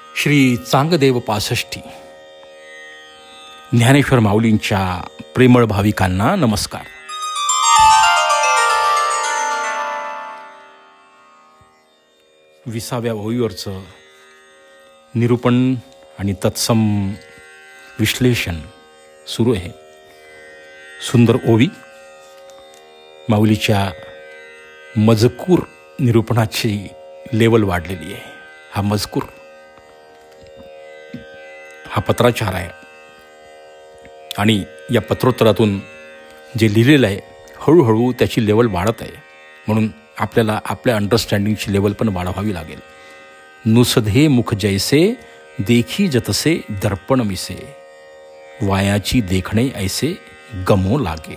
श्री चांगदेव पासष्टी ज्ञानेश्वर माऊलींच्या प्रेमळ भाविकांना नमस्कार. विसाव्या ओळीवरचं निरूपण आणि तत्सम विश्लेषण सुरू आहे. सुंदर ओवी, माऊलीच्या मजकूर निरूपणाची लेवल वाढलेली आहे. हा मजकूर, हा पत्राचार आहे आणि या पत्रोत्तरातून जे लिहिलेलं आहे हळूहळू त्याची लेवल वाढत आहे. म्हणून आपल्याला आपल्या अंडरस्टँडिंगची लेवल पण वाढवावी लागेल. नुसधे मुख जैसे देखी जतसे दर्पण मिसे, वायाची देखणे ऐसे गमो लागे.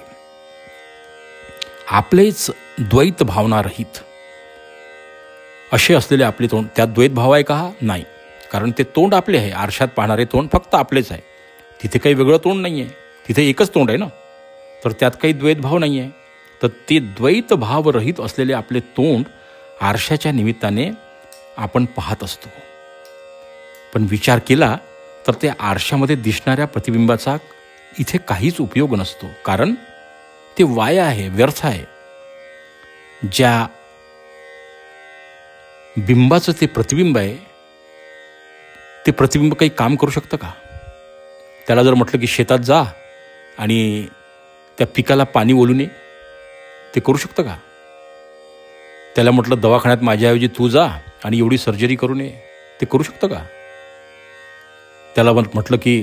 आपलेच द्वैत भावना रहित असे असलेले आपले तोंड, त्यात द्वैत भाव आहे का? नाही, कारण ते तोंड आपले आहे. आरशात पाहणारे तोंड फक्त आपलेच आहे. तिथे काही वेगळं तोंड नाही आहे, तिथे एकच तोंड आहे ना, तर त्यात काही द्वैतभाव नाही आहे. तर ते द्वैत भावरहित असलेले आपले तोंड आरशाच्या निमित्ताने आपण पाहत असतो. पण विचार केला तर त्या आरशामध्ये दिसणाऱ्या प्रतिबिंबाचा इथे काहीच उपयोग नसतो, कारण ते वाया आहे, व्यर्थ आहे. ज्या बिंबाचं ते प्रतिबिंब आहे ते प्रतिबिंब काही काम करू शकतं का? त्याला जर म्हटलं की शेतात जा आणि त्या पिकाला पाणी ओलून ये, ते करू शकतं का? त्याला म्हटलं दवाखान्यात माझ्याऐवजी तू जा आणि एवढी सर्जरी करून ये, ते करू शकतं का? त्याला म्हटलं की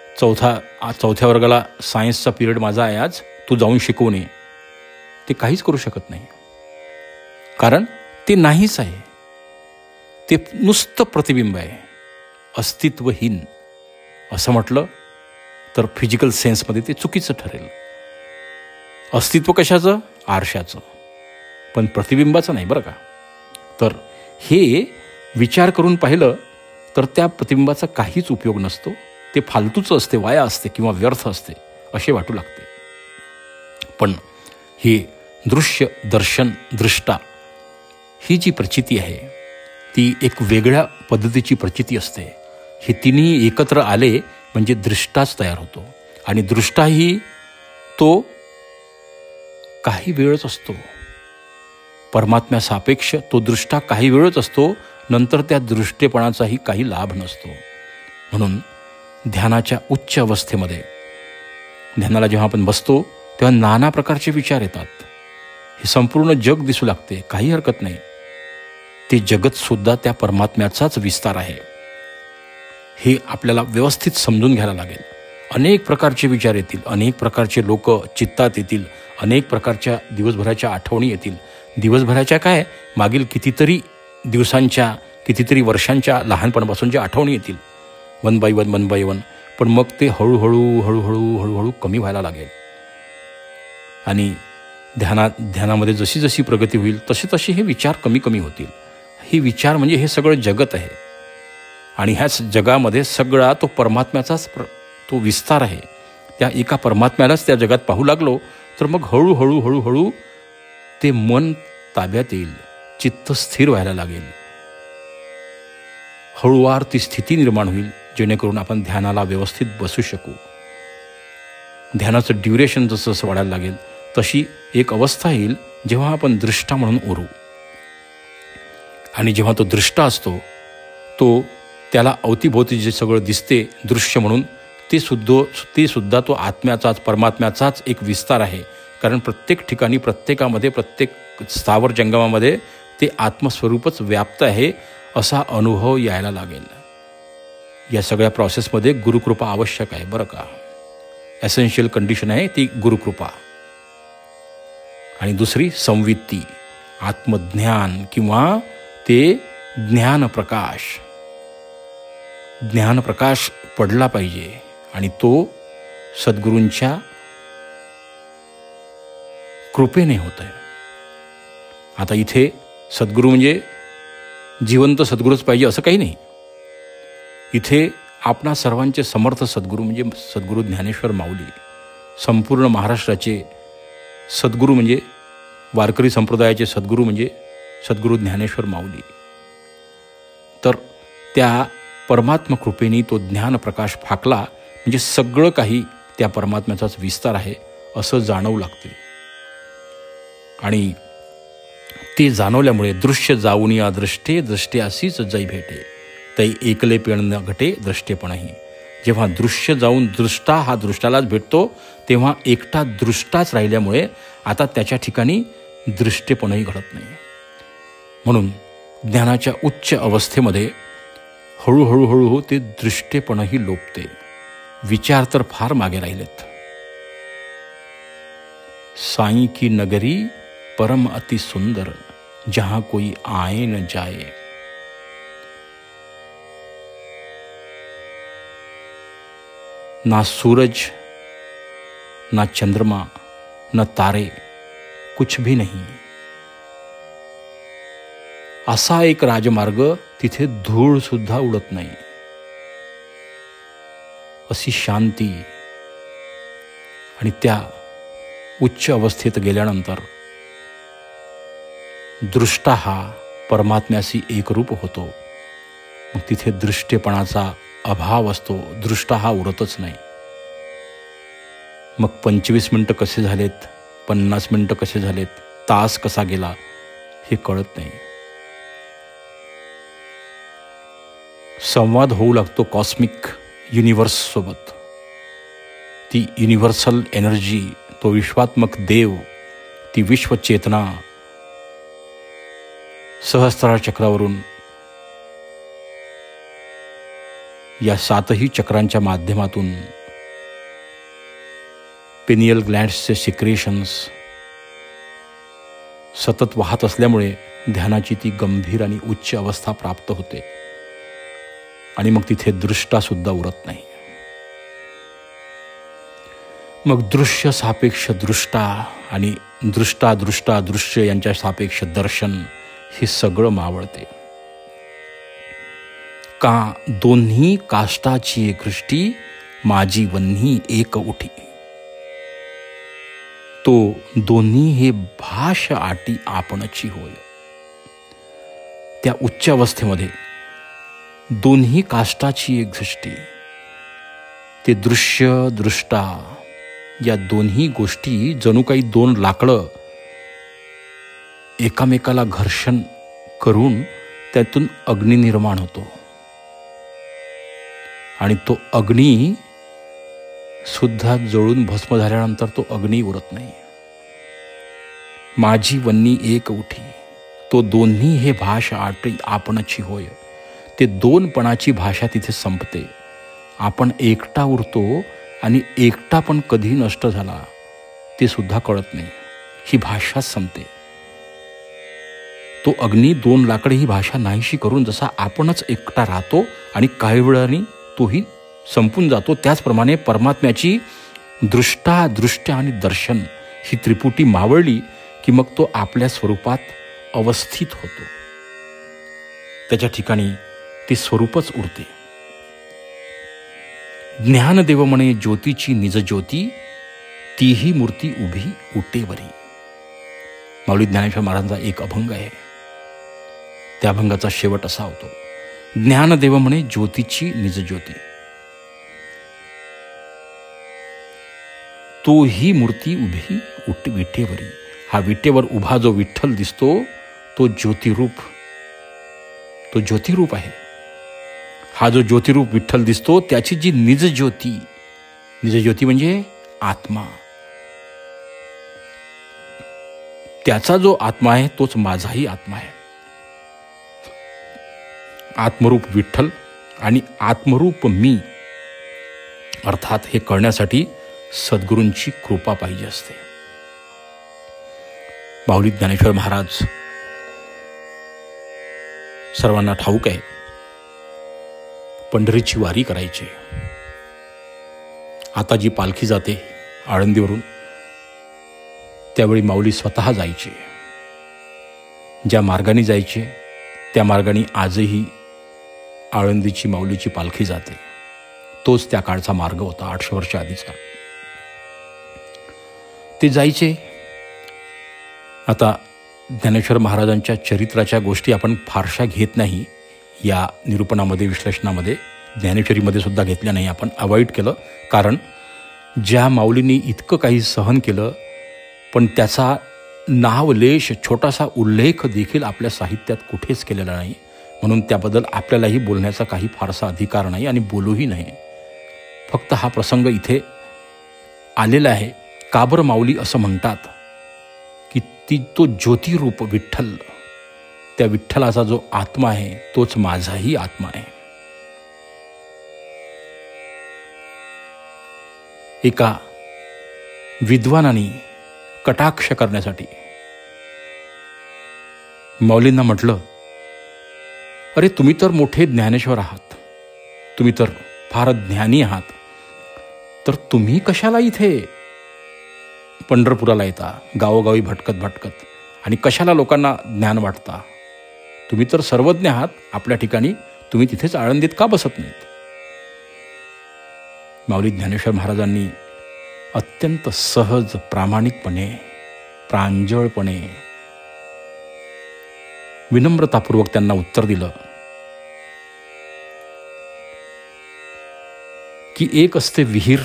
चौथ्या वर्गाला सायन्सचा पिरियड माझा आहे आज, तू जाऊन शिकवून ये, ते काहीच करू शकत नाही, कारण ते नाहीच आहे. ते नुसतं प्रतिबिंब आहे, अस्तित्वहीन. असं म्हटलं तर फिजिकल सेन्समध्ये ते चुकीचं ठरेल. अस्तित्व कशाचं? आरशाचं, पण प्रतिबिंबाचं नाही, बरं का. तर हे विचार करून पाहिलं तर त्या प्रतिबिंबाचा काहीच उपयोग नसतो. ते फालतूचं असते, वाया असते किंवा व्यर्थ असते असे वाटू लागते. पण हे दृश्य, दर्शन, दृष्टा ही जी प्रचिती आहे ती एक वेगळ्या पद्धतीची प्रचिती असते. हे तिन्ही एकत्र आले म्हणजे दृष्टाच तयार होतो. आणि दृष्टाही तो काही वेळच असतो. परमात्म्यासापेक्ष तो दृष्टा काही वेळच असतो, नंतर त्या दृष्टेपणाचाही काही लाभ नसतो. म्हणून ध्यानाच्या उच्च अवस्थेमध्ये, ध्यानाला जेव्हा आपण बसतो तेव्हा नाना प्रकारचे विचार येतात. हे संपूर्ण जग दिसू लागते, काही हरकत नाही. ते जगतसुद्धा त्या परमात्म्याचाच विस्तार आहे, हे आपल्याला व्यवस्थित समजून घ्यायला लागेल. अनेक प्रकारचे विचार येतील, अनेक प्रकारचे लोक चित्तात येतील, अनेक प्रकारच्या दिवसभराच्या आठवणी येतील. दिवसभराच्या काय, मागील कितीतरी दिवसांच्या, कितीतरी वर्षांच्या लहानपणापासूनच्या आठवणी येतील, वन बाय वन. पण मग ते हळूहळू कमी व्हायला लागेल. आणि ध्यानामध्ये जशी जशी प्रगती होईल तसे हे विचार कमी होतील. हे विचार म्हणजे हे सगळं जगत आहे आणि ह्याच जगामध्ये सगळा तो परमात्म्याचाच तो विस्तार आहे. त्या एका परमात्म्यालाच त्या जगात पाहू लागलो तर मग हळूहळू ते मन ताब्यात येईल, चित्त स्थिर व्हायला लागेल. हळूवार ती स्थिती निर्माण होईल जेणेकरून आपण ध्यानाला व्यवस्थित बसू शकू. ध्यानाचं ड्युरेशन जसं वाढायला लागेल तशी एक अवस्था येईल जेव्हा आपण दृष्टा म्हणून ओरू. आणि जेव्हा तो दृष्टा असतो तो त्याला अवतीभोवती जे सगळं दिसते दृश्य म्हणून ते सुद्धा तो आत्म्याचाच, परमात्म्याचाच एक विस्तार आहे. कारण प्रत्येक ठिकाणी, प्रत्येकामध्ये, प्रत्येक स्थावर जंगमामध्ये ते आत्मस्वरूपच व्याप्त आहे असा अनुभव यायला लागेल. या सगळ्या प्रोसेसमध्ये गुरुकृपा आवश्यक आहे, बरं का. एसेन्शियल कंडिशन आहे ती गुरुकृपा. आणि दुसरी संवित्ती, आत्मज्ञान किंवा ते ज्ञानप्रकाश. ज्ञानप्रकाश पडला पाहिजे आणि तो सद्गुरूंच्या कृपेने होत आहे. आता इथे सद्गुरू म्हणजे जिवंत सद्गुरूच पाहिजे असं काही नाही. इथे आपणा सर्वांचे समर्थ सद्गुरू म्हणजे सद्गुरू ज्ञानेश्वर माऊली, संपूर्ण महाराष्ट्राचे सद्गुरू म्हणजे वारकरी संप्रदायाचे सद्गुरू म्हणजे सद्गुरू ज्ञानेश्वर माऊली. तर त्या परमात्मा कृपेने तो ज्ञानप्रकाश फाकला म्हणजे सगळं काही त्या परमात्म्याचाच विस्तार आहे असं जाणवू लागते. आणि ते जाणवल्यामुळे दृश्य जाऊन अदृष्टे दृष्टे अशीच जै भेटे तै एकले पेण न घटे दृष्टेपणही. जेव्हा दृश्य जाऊन दृष्टा हा दृष्टालाच भेटतो तेव्हा एकटा दृष्टाच राहिल्यामुळे आता त्याच्या ठिकाणी दृष्टेपणही घडत नाही. म्हणून ज्ञानाच्या उच्च अवस्थेमध्ये हळूहळू ते दृष्टेपणही लोपते. विचार तर फार मागे राहिलेत. साई की नगरी परम अति सुंदर जहां कोई आए न जाए. ना सूरज ना चंद्रमा न तारे कुछ भी नहीं. असा एक राजमार्ग तिथे धूळ सुद्धा उडत नाही. अशी शांती. आणि त्या उच्च अवस्थेत गेल्यानंतर दृष्टा हा परमात्म्याशी एकरूप होतो. मग तिथे दृष्टेपणाचा अभाव असतो. दृष्टा हा उरतच नाही. मग 25 मिनिटं कसे झालेत, 50 मिनिटं कसे झालेत, तास कसा गेला हे कळत नाही. संवाद होऊ लागतो कॉस्मिक युनिव्हर्स सोबत. ती युनिव्हर्सल एनर्जी, तो विश्वात्मक देव, ती विश्वचेतना सहस्रार चक्रावरून या 7ही चक्रांच्या माध्यमातून पिनियल ग्लँड्सचे सिक्रेशन्स सतत वाहत असल्यामुळे ध्यानाची ती गंभीर आणि उच्च अवस्था प्राप्त होते. आणि मग तिथे दृष्टा सुद्धा उरत नाही. मग दृश्य सापेक्ष दृष्टा आणि दृष्टा दृष्टा दृश्य यांच्या सापेक्ष दर्शन हे सगळं मावळते. का दोन्ही काष्टाची दृष्टी माझी वन्ही एक उठी. तो दोन्ही हे भाष आटी आपणची होय. त्या उच्च अवस्थेमध्ये दोन्ही काष्टाची एक दृष्टी, ते दृश्य दृष्टा या दोन्ही गोष्टी जणू काही 2 लाकडं एकामेकाला घर्षण करून त्यातून अग्नी निर्माण होतो. आणि तो अग्नी सुद्धा जळून भस्म झाल्यानंतर तो अग्नी उरत नाही. माझी वन्नी एक उठी. तो दोन्ही हे भाष आटी आपणची होय. ते 2पणाची भाषा तिथे संपते. आपण एकटा उरतो आणि एकटा पण कधी नष्ट झाला ते सुद्धा कळत नाही. ही भाषा संपते. तो अग्नी 2 लाकडे ही भाषा नाहीशी करून जसा आपणच एकटा राहतो आणि काही वेळाने तोही संपून जातो, त्याचप्रमाणे परमात्म्याची दृष्टा दृष्ट्या आणि दर्शन ही त्रिपुटी मावळली की मग तो आपल्या स्वरूपात अवस्थित होतो. त्याच्या ठिकाणी ते स्वरूपच उरते. ज्ञानदेव म्हणे ज्योतीची निज ज्योती तीही मूर्ती उभी उटेवरी. माऊली ज्ञानेश्वर महाराजांचा एक अभंग आहे. त्या अभंगाचा शेवट असा होतो, ज्ञानदेव म्हणे ज्योतीची निज ज्योती तो ही मूर्ती उभी विटेवरी. हा विटेवर उभा जो विठ्ठल दिसतो तो ज्योतिरूप आहे. हा जो ज्योतिरूप विठ्ठल दिसतो त्याची जी निज ज्योती म्हणजे आत्मा, त्याचा जो आत्मा आहे तोच माझाही आत्मा आहे. आत्मरूप विठ्ठल आणि आत्मरूप मी, अर्थात हे कळण्यासाठी सद्गुरूंची कृपा पाहिजे असते. माऊली ज्ञानेश्वर महाराज सर्वांना ठाऊक आहे, पंढरीची वारी करायची. आता जी पालखी जाते आळंदीवरून त्यावेळी माऊली स्वतः जायचे. ज्या मार्गाने जायचे त्या मार्गाने आजही आळंदीची माऊलीची पालखी जाते. तोच त्या काळचा मार्ग होता, 800 वर्ष आधीचा. ते जायचे. आता ज्ञानेश्वर महाराजांच्या चरित्राच्या गोष्टी आपण फारशा घेत नाही या निरूपणामध्ये, विश्लेषणामध्ये, ज्ञानेश्वरीमध्ये सुद्धा घेतल्या नाही. आपण अवॉइड केलं. कारण ज्या माऊलींनी इतकं काही सहन केलं, पण त्याचा नावलेश, छोटासा उल्लेख देखील आपल्या साहित्यात कुठेच केलेला नाही. म्हणून त्याबद्दल आपल्यालाही बोलण्याचा काही फारसा अधिकार नाही आणि बोलूही नाही. फक्त हा प्रसंग इथे आलेला आहे. का बरं माऊली असं म्हणतात की तो ज्योतिरूप विठ्ठल, त्या विठ्ठलाचा जो आत्मा आहे तोच माझाही आत्मा आहे. एका विद्वानाने कटाक्ष करण्यासाठी माऊलींना म्हटलं, अरे तुम्ही तर मोठे ज्ञानेश्वर आहात, तुम्ही तर फार ज्ञानी आहात, तर तुम्ही कशाला इथे पंढरपुराला येता, गावोगावी भटकत भटकत, आणि कशाला लोकांना ज्ञान वाटता? तुम्ही तर सर्वज्ञ आहात आपल्या ठिकाणी, तुम्ही तिथेच आळंदीत का बसत नाहीत? माऊली ज्ञानेश्वर महाराजांनी अत्यंत सहज, प्रामाणिकपणे, प्रांजळपणे, विनम्रतापूर्वक त्यांना उत्तर दिलं की एक असते विहीर,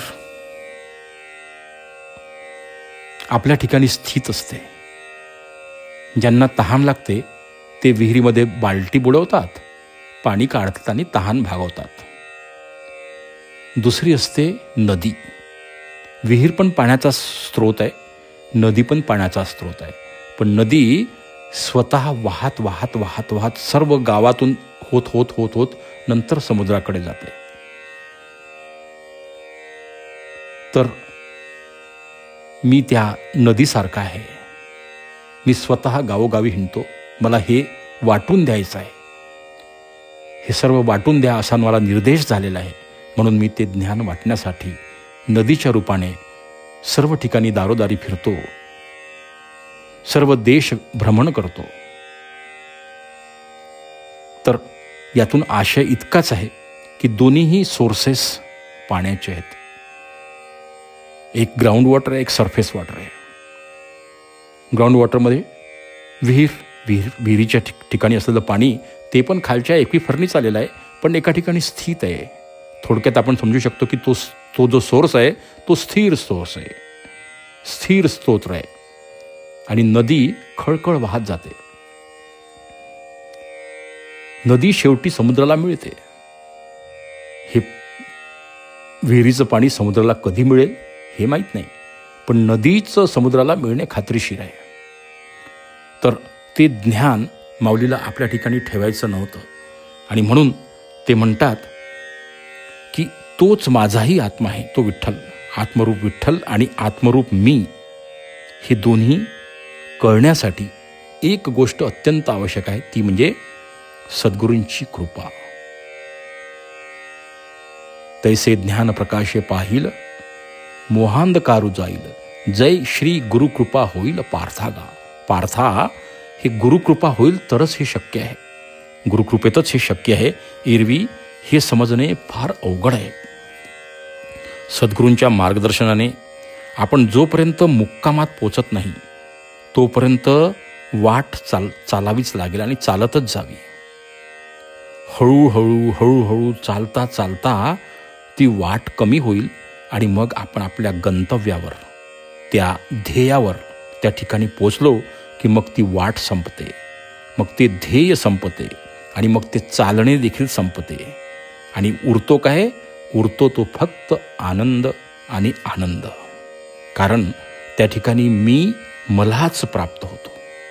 आपल्या ठिकाणी स्थित असते. ज्यांना तहान लागते ते विहिरीमध्ये बाल्टी बुडवतात, पाणी काढतात आणि तहान भागवतात. दुसरी असते नदी. विहीर पण पाण्याचा स्रोत आहे, नदी पण पाण्याचा स्रोत आहे. पण नदी स्वतः वाहत वाहत वाहत वाहत सर्व गावातून होत होत होत होत नंतर समुद्राकडे जाते. तर मी त्या नदीसारखा आहे. मी स्वतः गावोगावी हिंडतो, मला हे वाटून द्यायचं आहे, हे सर्व वाटून द्या असा मला निर्देश झालेला आहे. म्हणून मी ते ज्ञान वाटण्यासाठी नदीच्या रूपाने सर्व ठिकाणी दारोदारी फिरतो, सर्व देश भ्रमण करतो. तर यातून आशय इतकाच आहे की दोन्हीही सोर्सेस पाण्याचे आहेत. एक ग्राउंड वॉटर आहे, एक सरफेस वॉटर आहे. ग्राउंड वॉटरमध्ये विहिरीच्या ठिकाणी असलेलं पाणी ते पण खालच्या एक्विफरनीच आलेलं आहे, पण एका ठिकाणी स्थित आहे. थोडक्यात आपण समजू शकतो की तो जो सोर्स आहे तो स्थिर सोर्स आहे, स्थिर स्तोत्र आहे. आणि नदी खळखळ वाहत जाते. नदी शेवटी समुद्राला मिळते. हे विहिरीचं पाणी समुद्राला कधी मिळेल हे माहीत नाही, पण नदीचं समुद्राला मिळणे खात्रीशीर आहे. तर ते ज्ञान माऊलीला आपल्या ठिकाणी ठेवायचं नव्हतं, आणि म्हणून ते म्हणतात की तोच माझाही आत्मा आहे, तो विठ्ठल, आत्मरूप विठ्ठल आणि आत्मरूप मी, हे दोन्ही कळण्यासाठी एक गोष्ट अत्यंत आवश्यक आहे, ती म्हणजे सद्गुरूंची कृपा. तैसे ज्ञान प्रकाशे पाहिल, मोहांधकारू जाईल, जय श्री गुरुकृपा होईल पार्थागा. पार्था, हे गुरुकृपा होईल तरच हे शक्य आहे, गुरुकृपेतच हे शक्य आहे. एरवी हे समजणे फार अवघड आहे. सद्गुरूंच्या मार्गदर्शनाने आपण जोपर्यंत मुक्कामात पोचत नाही तोपर्यंत वाट चालावीच लागेल आणि चालतच जावी. हळूहळू हळूहळू चालता चालता ती वाट कमी होईल आणि मग आपण आपल्या गंतव्यावर, त्या ध्येयावर, त्या ठिकाणी पोचलो की मग ती वाट संपते, मग ते ध्येय संपते आणि मग ते चालणे देखील संपते. आणि उरतो काय? उरतो तो फक्त आनंद आणि आनंद. कारण त्या ठिकाणी मी मलाच प्राप्त होतो.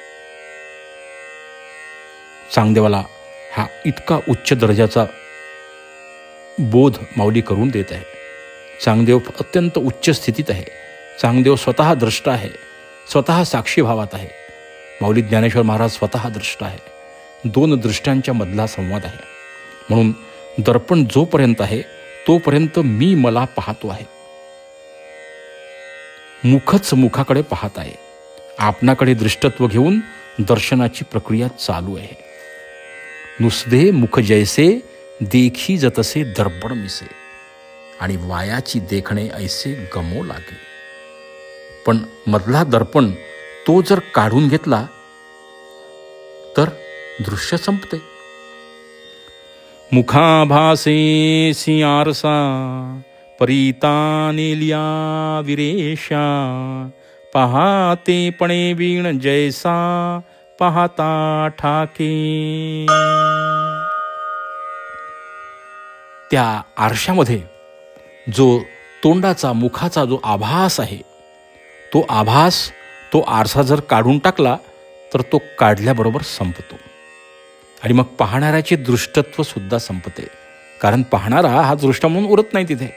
चांगदेवाला हा इतका उच्च दर्जाचा बोध माऊली करून देत आहे. चांगदेव अत्यंत उच्च स्थितीत आहे. चांगदेव स्वतः द्रष्टा आहे, स्वतः साक्षी भावात आहे. माऊली ज्ञानेश्वर महाराज स्वतः द्रष्टा आहे. दोन दृष्ट्यांच्या मधला संवाद आहे. म्हणून दर्पण जोपर्यंत आहे तोपर्यंत मी मला पाहतो आहे. मुखच मुखाकडे पाहत आहे. आपणाकडे दृष्टत्व घेऊन दर्शनाची प्रक्रिया चालू आहे. नुसदे मुख जैसे देखी जतसे दर्पण मिसे, आणि वायाची देखणे ऐसे गमो लागे. पण मधला दर्पण तो जर काढून घेतला तर दृश्य संपते. मुखाभासे सिंहारसा परीता नेलिया विरेशा पाहते पणे वीण जैसा पाहता ठाके. त्या आरशामध्ये जो तोंडाचा मुखाचा जो आभास आहे, तो आभास, तो आरसा जर काढून टाकला तर तो काढल्याबरोबर संपतो. आणि मग पाहणाऱ्याचे दृष्टत्व सुद्धा संपते. कारण पाहणारा हा दृष्टा म्हणून उरत नाही तिथे,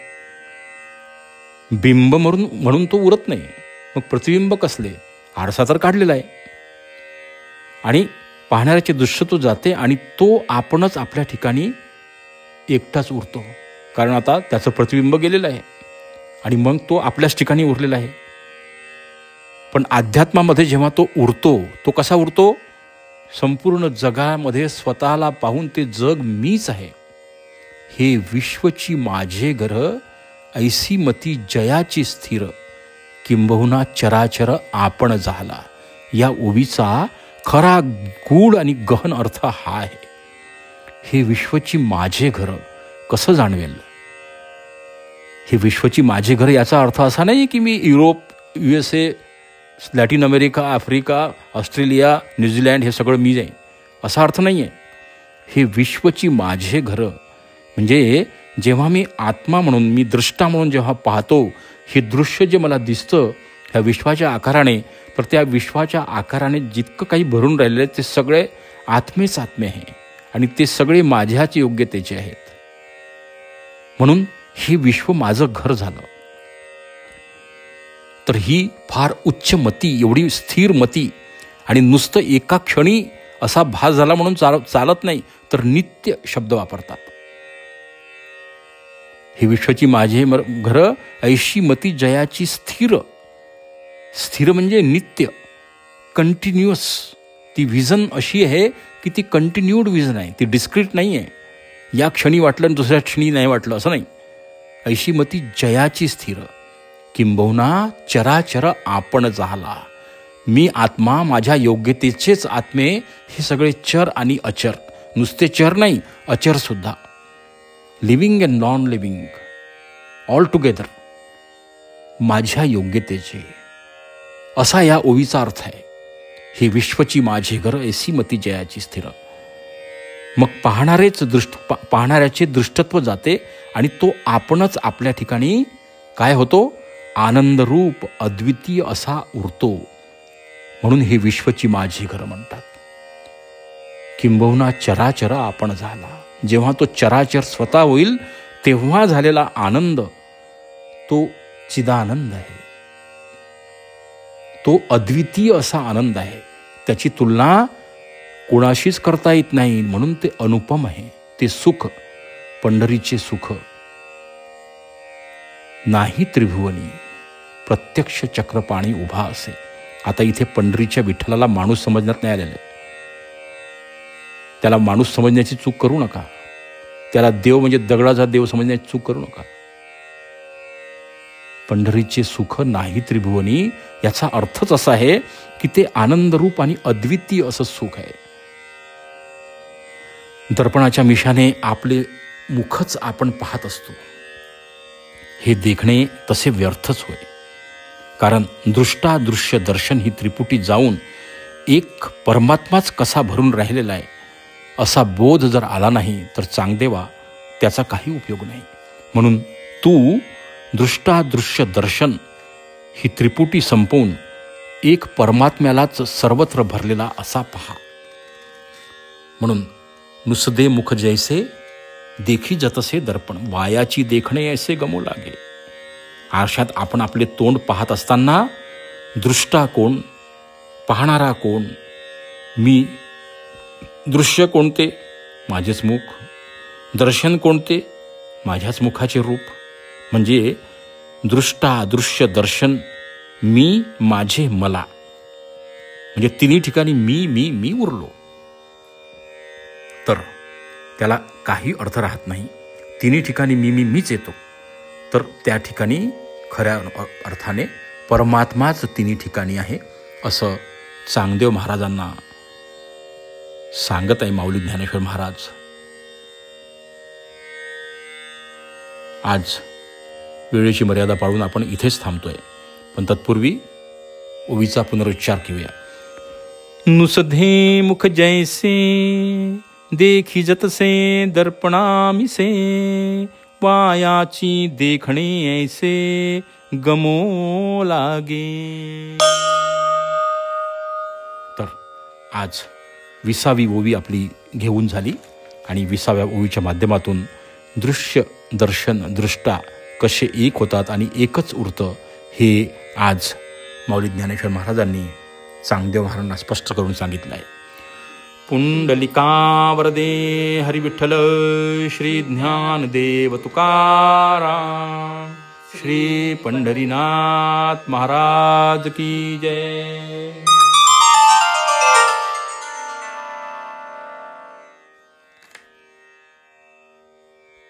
बिंब म्हणून तो उरत नाही. मग प्रतिबिंब कसले? आरसा तर काढलेला आहे. आणि पाहणाऱ्याचे दृष्टत्व जाते आणि तो आपणच आपल्या ठिकाणी एकटाच उरतो. कारण आता त्याचं प्रतिबिंब गेलेलं आहे आणि मग तो आपल्याच ठिकाणी उरलेला आहे. पण अध्यात्मामध्ये जेव्हा तो उरतो, तो कसा उरतो? संपूर्ण जगामध्ये स्वतःला पाहून ते जग मीच आहे. हे विश्वची माझे घर, ऐसी मती जयाची स्थिर, किंबहुना चराचर आपण झाला. या ओवीचा खरा गूढ आणि गहन अर्थ हा आहे. हे विश्वची माझे घर कसं जाणवेल? हे विश्वची माझे घर याचा अर्थ असा नाही की मी Europe, USA, Latin America, Africa, Australia, New Zealand हे सगळं मी आहे, असा अर्थ नाही आहे. हे विश्वची माझे घर म्हणजे जेव्हा मी आत्मा म्हणून, मी दृष्टा म्हणून जेव्हा पाहतो, हे दृश्य जे मला दिसतं ह्या विश्वाच्या आकाराने, तर त्या विश्वाच्या आकाराने जितकं काही भरून राहिलेलं आहे ते सगळे आत्मेच आत्मे आहे आणि ते सगळे माझ्याच योग्यतेचे आहेत. म्हणून हे विश्व माझं घर झालं. तर ही फार उच्च मती, एवढी स्थिर मती, आणि नुसतं एका क्षणी असा भास झाला म्हणून चालत नाही, तर नित्य शब्द वापरतात. हे विश्वाची माझे घर, ऐशी मती जयाची स्थिर. स्थिर म्हणजे नित्य, कंटिन्युअस. ती विजन अशी आहे की ती कंटिन्यूड विजन आहे, ती डिस्क्रीट नाही आहे. या क्षणी वाटलं आणि दुसऱ्या क्षणी नाही वाटलं असं नाही. ऐशी मती जयाची स्थिर, किंबहुना चराचर आपण झाला. मी आत्मा, माझ्या योग्यतेचेच आत्मे हे सगळे चर आणि अचर, नुसते चर नाही अचर सुद्धा, living and non living all together माझ्या योग्यतेचे, असा या ओवीचा अर्थ आहे. हे विश्वची माझे घर, ऐसी मती जयाची स्थिर. मग पाहणाऱ्याचे दृष्टत्व जाते आणि तो आपणच आपल्या ठिकाणी काय होतो? आनंदरूप अद्वितीय असा उरतो. म्हणून हे विश्वची माझी घर म्हणतात. किंबहुना चराचर आपण झाला. जेव्हा तो चराचर स्वतः होईल तेव्हा झालेला आनंद तो चिदानंद आहे, तो अद्वितीय असा आनंद आहे. त्याची तुलना कोणाशीच करता येत नाही, म्हणून ते अनुपम आहे. ते सुख, पंढरीचे सुख नाही त्रिभुवनी, प्रत्यक्ष चक्रपाणी उभा असे. आता इथे पंढरीच्या विठ्ठलाला माणूस समजण्यात नाही आलेलं आहे. त्याला माणूस समजण्याची चूक करू नका. त्याला देव म्हणजे दगडाचा देव समजण्याची चूक करू नका. पंढरीचे सुख नाही त्रिभुवनी याचा अर्थच असा आहे की ते आनंदरूप आणि अद्वितीय असं सुख आहे. दर्पणाच्या मिशाने आपले मुखच आपण पाहत असतो. हे देखणे तसे व्यर्थच होय. कारण दृष्टादृश्य दर्शन ही त्रिपुटी जाऊन एक परमात्माच कसा भरून राहिलेला आहे असा बोध जर आला नाही तर चांगदेवा त्याचा काही उपयोग नाही. म्हणून तू दृष्टादृश्य दर्शन ही त्रिपुटी संपवून एक परमात्म्यालाच सर्वत्र भरलेला असा पहा. म्हणून नुसदे मुख जैसे देखी जतसे दर्पण, वायाची देखणे ऐसे गमू लागे. आरशात आपण आपले तोंड पाहत असताना दृष्टा कोण, पाहणारा कोण? मी. दृश्य कोणते? माझेच मुख. दर्शन कोणते? माझ्याच मुखाचे रूप. म्हणजे दृष्टा दृश्य दर्शन, मी, माझे, मला. म्हणजे तिन्ही ठिकाणी मी मी मी उरलो तर त्याला काही अर्थ राहत नाही. तिन्ही ठिकाणी मी मी मीच येतो तर त्या ठिकाणी खऱ्या अर्थाने परमात्माच तिन्ही ठिकाणी आहे असं चांगदेव महाराजांना सांगत आहे माऊली ज्ञानेश्वर महाराज. आज वेळेची मर्यादा पाळून आपण इथेच थांबतोय, पण तत्पूर्वी ओवीचा पुनरुच्चार घेऊया. नुसधे मुख जैसे देखी जतसे दर्पणामिसे, वायाची देखणे ऐसे गमो लागे. तर आज 20वी ओवी आपली घेऊन झाली आणि 20व्या ओवीच्या माध्यमातून दृश्य दर्शन दृष्टा कसे एक होतात आणि एकच उरतं हे आज माऊली ज्ञानेश्वर महाराजांनी चांगदेव महाराजांना स्पष्ट करून सांगितलं आहे. पुंडलिका वरदे हरी विठ्ठल श्री ज्ञानदेव तुकाराम, श्री पंढरीनाथ महाराज की जय.